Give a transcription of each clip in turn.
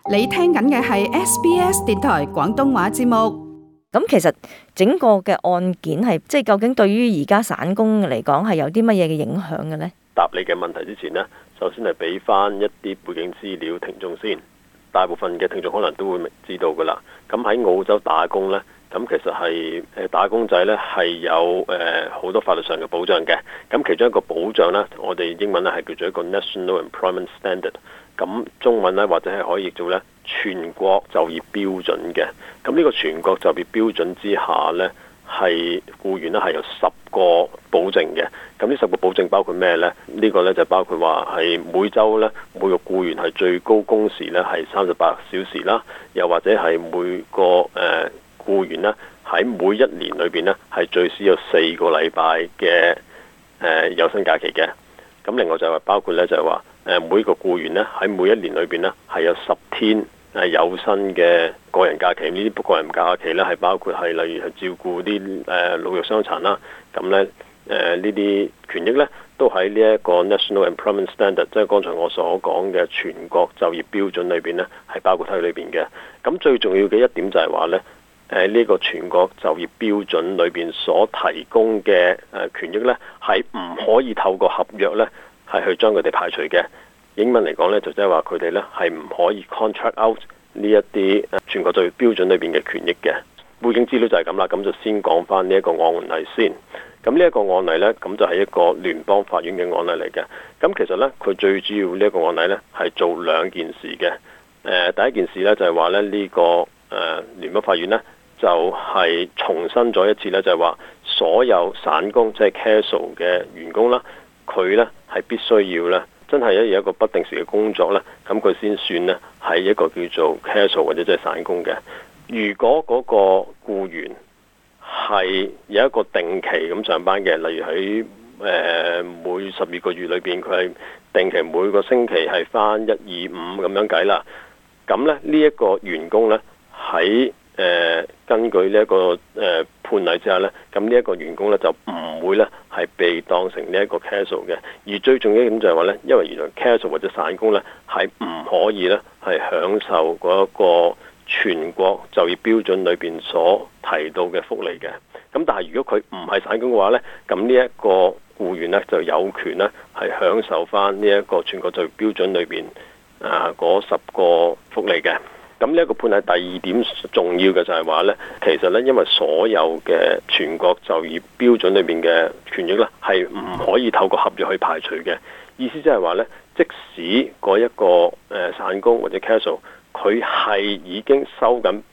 你聽緊嘅係 SBS 電台廣東話節目。 咁其實整個嘅案件係即係究竟對於而家散工嚟講係有啲乜嘢嘅影響嘅呢？ 答你嘅問題之前呢，首先係俾翻一啲背景資料聽眾先。大部分嘅聽眾可能都會知道噶啦。咁喺澳洲打工呢，咁其實係打工仔呢係有好多法律上嘅保障嘅。咁其中一個保障呢，我哋英文呢係叫做一個 National Employment Standard。咁中文呢，或者係可以譯做呢全國就業標準嘅。咁呢個全國就業標準之下呢，係僱員呢係有10個保證嘅。咁呢10個保證包括咩呢？呢個呢就包括話係每週呢，每個僱員係最高工時呢係38小時啦，又或者係每個僱員呢喺每一年裏邊呢係最少有4個禮拜嘅有薪假期嘅。咁另外就係包括呢，就係話每個僱員呢喺每一年裏邊呢係有10天有薪嘅個人假期。呢啲個人假期呢係包括係例如係照顧啲老弱傷殘啦。咁呢呢啲權益呢都喺呢一個 National Employment Standard， 即係剛才我所講嘅全國就業標準裏邊呢係包括喺裏邊嘅。咁最重要嘅一點就係話呢，呢個全國就業標準裏邊所提供嘅權益呢係唔可以透過合約呢係去將佢哋排除嘅。英文嚟講呢，就即係話佢哋呢係唔可以 contract out 呢一啲全國就業標準裏邊嘅權益嘅。背景資料就係咁啦，咁就先講翻呢一個案例先。咁呢一個案例呢，咁就係一個聯邦法院嘅案例嚟嘅。咁其實呢，佢最主要呢一個案例呢係做2件事嘅。第一件事呢，就係話呢呢個聯邦法院呢，就係重申咗一次呢，就係話所有散工即係 casual 嘅員工啦，佢呢係必須要呢真係有一個不定時嘅工作呢，咁佢先算呢係一個叫做 casual 或者即係散工嘅。如果嗰個僱員係有一個定期咁上班嘅，例如喺每12個月裏邊，佢係定期每個星期係返1、2、5咁樣計啦。咁咧呢一個員工呢，喺根據呢一個判例之下呢，咁呢一個員工呢就唔會呢係被當成呢一個 casual 嘅。而最重要一點就係話呢，因為原來 casual 或者散工呢係唔可以呢係享受嗰一個全國就業標準裏邊所提到嘅福利嘅。咁但係如果佢唔係散工嘅話呢，咁呢一個僱員呢就有權呢係享受翻呢一個全國就業標準裏邊嗰10個福利嘅。咁呢一個判例第2點重要嘅就係話呢，其實呢，因為所有嘅全國就業標準裏邊嘅權益呢係唔可以透過合約去排除嘅。意思即係話呢，即使嗰一個散工或者 casual，佢係已經收緊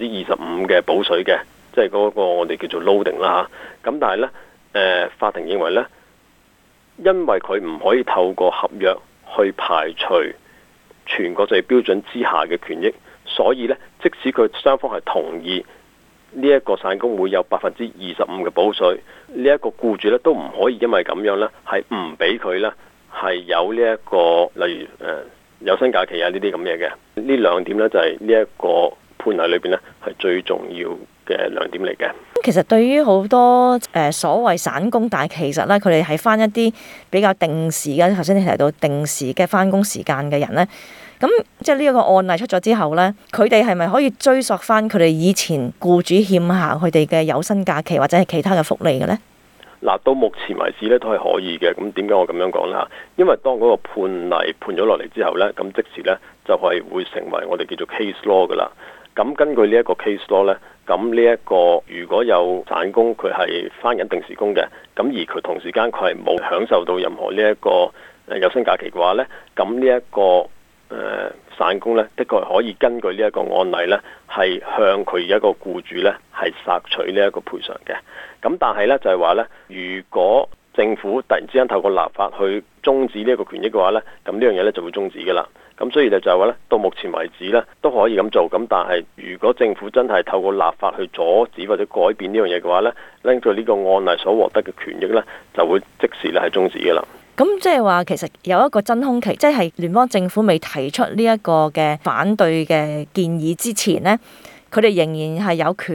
25%嘅補水嘅，即係嗰個我哋叫做 loading 啦嚇。咁但係呢，法庭認為呢，因為佢唔可以透過合約去排除全國就業標準之下嘅權益，所以呢，即使佢雙方係同意呢一個散工會有25%嘅補水，呢一個僱主呢都唔可以因為咁樣呢係唔俾佢呢係有呢一個例如有薪假期啊呢啲咁嘢嘅。呢2點呢，就係呢一個判例裏邊呢係最重要嘅2點嚟嘅。 其實對於好多所謂散工，但係其實咧佢哋係返一啲比較定時嘅，頭先你提到定時嘅返工時間嘅人咧，咁即係呢一個案例出咗之後咧，佢哋係咪可以追溯返佢哋以前僱主欠下佢哋嘅有薪假期或者係其他嘅福利嘅咧？ 嗱，到目前為止咧都係可以嘅。咁點解我咁樣講啦？因為當嗰個判例判咗落嚟之後咧，咁即時咧就係會成為我哋叫做 case law 噶啦。咁根據呢一個 case law 咧，咁呢一個如果有散工佢係返緊定時工嘅，咁而佢同時間佢係冇享受到任何呢一個有薪假期嘅話咧，咁呢一個散工咧，的確係可以根據呢一個案例咧，係向佢一個僱主咧係索取呢一個賠償嘅。咁但係咧就係話咧，如果政府突然之間透過立法去終止呢一個權益嘅話咧，咁呢樣嘢咧就會終止嘅啦。咁所以就係話咧，到目前為止咧都可以咁做。咁但係如果政府真係透過立法去阻止或者改變呢樣嘢嘅話咧，根據呢個案例所獲得嘅權益咧，就會即時咧係終止嘅啦。 咁即係話其實有一個真空期，即係聯邦政府未提出呢一個嘅反對嘅建議之前呢，佢哋仍然係有權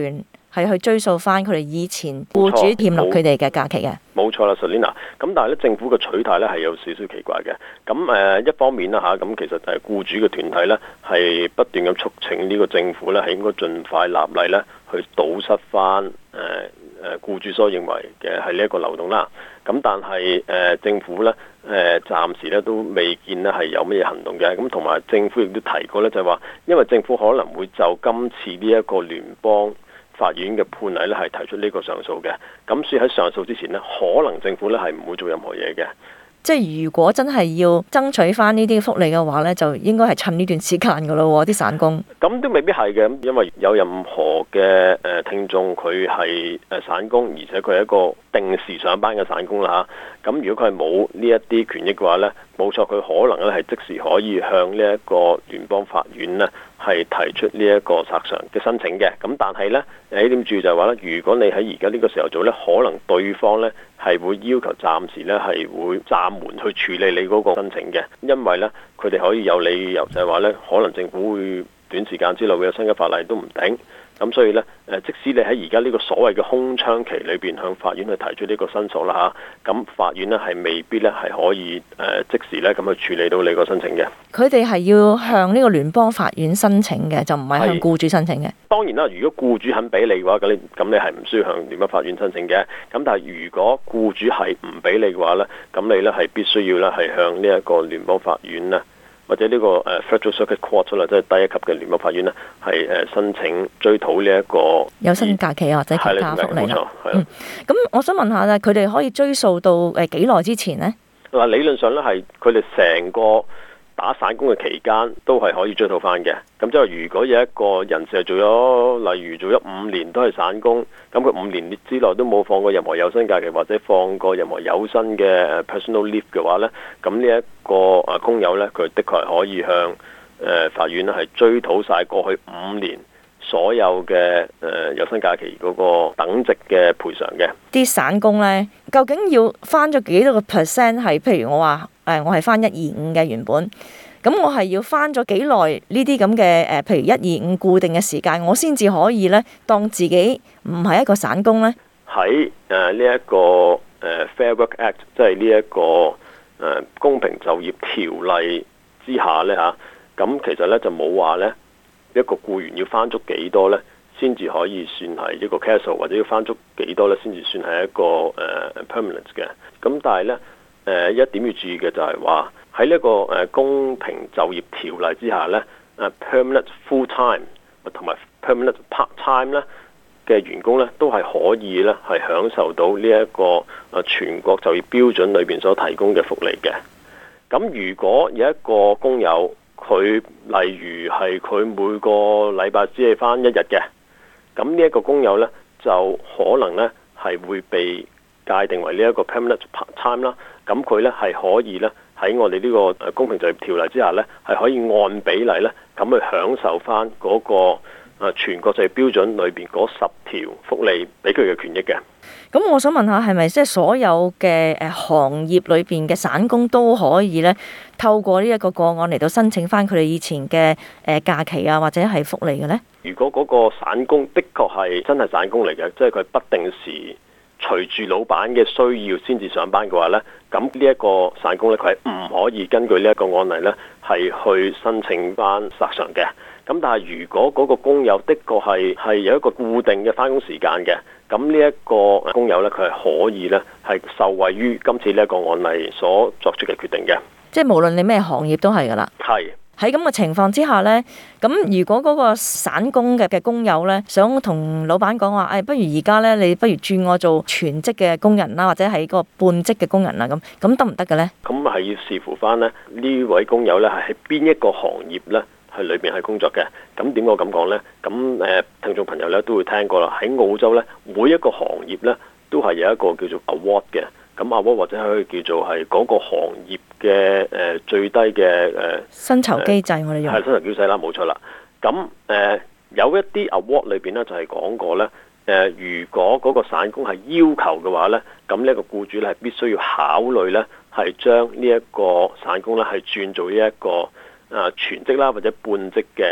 係去追溯翻佢哋以前僱主欠落佢哋嘅假期嘅。 冇錯啦，Selina。咁但係咧，政府嘅取態咧係有少少奇怪嘅。咁一方面啦嚇，咁其實係僱主嘅團體咧係不斷咁促請呢個政府咧係應該盡快立例咧去堵塞翻僱主所認為嘅係呢一個漏洞啦。咁但係政府咧暫時咧都未見咧係有乜嘢行動嘅。咁同埋政府亦都提過咧，就係話因為政府可能會就今次呢一個聯邦法院嘅判例咧係提出呢個上訴嘅，咁所以喺上訴之前呢，可能政府咧係唔會做任何嘢嘅。 即係如果真係要爭取翻呢啲福利嘅話呢，就應該係趁呢段時間噶咯，啲散工。 咁都未必係嘅，因為有任何嘅聽眾佢係散工，而且佢係一個定時上班嘅散工啦嚇。咁如果佢係冇呢一啲權益嘅話呢，冇錯，佢可能咧係即時可以向呢一個聯邦法院呢係提出呢一個索償嘅申請嘅。咁但係呢，呢點注意就係話呢，如果你喺而家呢個時候做呢，可能對方呢係會要求暫時呢係會暫緩去處理你嗰個申請嘅，因為呢，佢哋可以有理由就係話呢，可能政府會短時間之內會有新嘅法例都唔定。咁所以呢，即使你喺而家呢個所謂嘅空窗期裏邊向法院去提出呢個申訴啦嚇，咁法院呢係未必呢係可以即時呢咁去處理到你個申請嘅。 佢哋係要向呢個聯邦法院申請嘅，就唔係向僱主申請嘅。 當然啦，如果僱主肯俾你嘅話，咁你係唔需要向聯邦法院申請嘅。咁但係如果僱主係唔俾你嘅話呢，咁你呢係必須要呢係向呢一個聯邦法院呢，或者呢個Federal Circuit Court 啦，即係低一級嘅聯邦法院呢，係申請追討呢一個有薪假期或者其他福利啦。咁我想問下咧，佢哋可以追溯到幾耐之前呢？ 嗱，理論上咧係佢哋成個打散工嘅期間都係可以追討翻嘅。咁即係如果有一個人士係做咗，例如做咗5年都係散工，咁佢5年之內都冇放過任何有薪假期或者放過任何有薪嘅 personal leave 嘅話呢，咁呢一個工友呢，佢的確係可以向法院咧係追討晒過去5年所有嘅有薪假期嗰個等值嘅賠償嘅。 啲散工呢，究竟要翻咗幾多個 percent 係？譬如我話我係翻125嘅原本。咁我係要翻咗幾耐呢啲咁嘅譬如125固定嘅時間，我先至可以呢當自己唔係一個散工呢？ 喺呢一個Fair Work Act， 即係呢一個公平就業條例之下呢，嚇，咁其實呢就冇話呢一個僱員要翻足幾多呢先至可以算係一個 casual， 或者要翻足幾多呢先至算係一個permanent 嘅。咁但係呢，一點要注意嘅就係話，喺呢個公平就業條例之下呢，permanent full time 同埋 permanent part time 呢嘅員工呢都係可以呢係享受到呢一個全國就業標準裏邊所提供嘅福利嘅。咁如果有一個工友，佢例如係佢每個禮拜只係返1日嘅，咁呢一個工友呢就可能呢係會被界定為呢一個 permanent part time 啦。咁佢呢係可以呢喺我哋呢個公平就業條例之下呢，係可以按比例呢咁去享受翻嗰個全國就業標準裏邊嗰10條福利俾佢嘅權益嘅。 咁我想問下，係咪即係所有嘅行業裏邊嘅散工都可以呢透過呢一個個案嚟到申請翻佢哋以前嘅假期啊，或者係福利嘅呢？ 如果嗰個散工的確係真係散工嚟嘅，即係佢不定時隨住老闆嘅需要先至上班嘅話呢，咁呢一個散工呢，佢係唔可以根據呢一個案例呢係去申請翻索償嘅。咁但係如果嗰個工友的確係有一個固定嘅翻工時間嘅，咁呢一個工友呢，佢係可以呢係受惠於今次呢一個案例所作出嘅決定嘅。即係無論你咩行業都係噶啦。 係。 喺咁嘅情況之下呢，咁如果嗰個散工嘅工友呢，想同老闆講話，不如而家呢，你不如轉我做全職嘅工人啦，或者係個半職嘅工人啦，咁得唔得嘅呢？咁係要視乎翻呢位工友呢係喺邊一個行業呢，喺裏邊係工作嘅。咁點解咁講呢？咁聽眾朋友呢都會聽過啦。喺澳洲呢，每一個行業呢都係有一個叫做 award 嘅。咁 award 或者可以叫做係嗰個行業嘅最低嘅薪酬機制，我哋用係薪酬機制啦，冇錯啦。咁有一啲 award 裏邊呢，就係講過呢，如果嗰個散工係要求嘅話呢，咁呢一個僱主呢係必須要考慮呢，係將呢一個散工呢係轉做呢一個全職啦或者半職嘅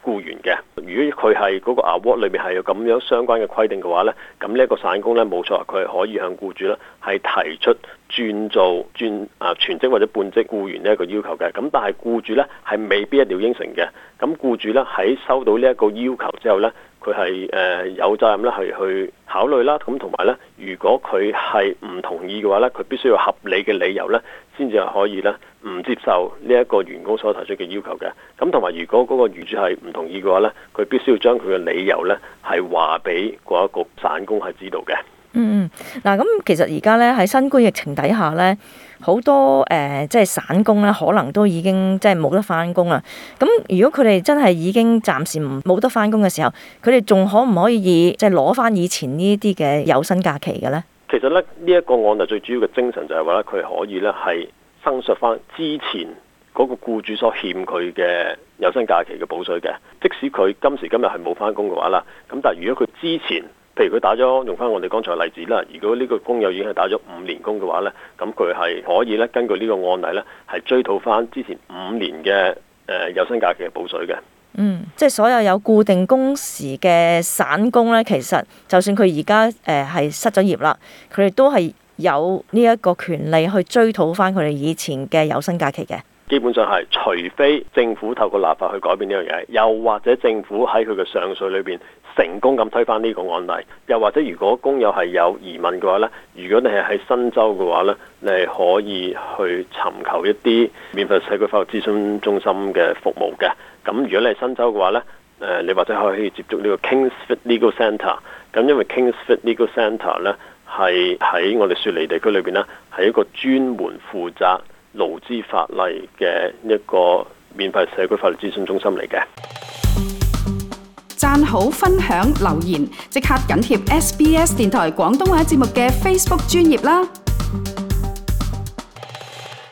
僱員嘅。如果佢係嗰個 award 裏面係有咁樣相關嘅規定嘅話呢，咁呢一個散工呢，冇錯，佢係可以向僱主呢係提出轉做全職或者半職僱員呢一個要求嘅。咁但係僱主呢係未必一定要應承嘅。咁僱主呢喺收到呢一個要求之後呢，佢係有責任咧係去考慮啦。咁同埋呢，如果佢係唔同意嘅話呢，佢必須要合理嘅理由呢，先至係可以呢唔接受呢一個員工所提出嘅要求嘅。咁同埋如果嗰個僱主係唔同意嘅話呢，佢必須要將佢嘅理由呢係話俾嗰一個散工係知道嘅。 嗱，咁其實而家咧喺新冠疫情底下咧，好多即係散工咧，可能都已經即係冇得翻工啦。咁如果佢哋真係已經暫時冇得翻工嘅時候，佢哋仲可唔可以即係攞翻以前呢啲嘅有薪假期嘅咧？ 其實咧呢一個案例最主要嘅精神就係話咧，佢可以咧係申述翻之前嗰個僱主所欠佢嘅有薪假期嘅補稅嘅。即使佢今時今日係冇翻工嘅話啦，咁但係如果佢之前譬如佢打咗用翻我哋剛才嘅例子啦，如果呢個工友已經係打咗5年工嘅話呢，咁佢係可以咧根據呢個案例呢，係追討翻之前5年嘅有薪假期嘅補稅嘅。 即係所有有固定工時嘅散工呢，其實就算佢而家係失咗業啦，佢哋都係有呢一個權利去追討翻佢哋以前嘅有薪假期嘅。 基本上係，除非政府透過立法去改變呢樣嘢，又或者政府喺佢嘅上訴裏邊成功咁推翻呢個案例，又或者如果工友係有疑問嘅話呢，如果你係喺新州嘅話呢，你係可以去尋求一啲免費社區法律諮詢中心嘅服務嘅。咁如果你係新州嘅話呢，你或者可以接觸呢個 Kingsford Legal Centre。咁因為 Kingsford Legal Centre 呢係喺我哋雪梨地區裏邊呢，係一個專門負責勞資法例嘅一個免費社區法律諮詢中心嚟嘅。 讚好、分享、留言，即刻緊貼SBS 電台廣東話節目嘅 Facebook 專頁啦！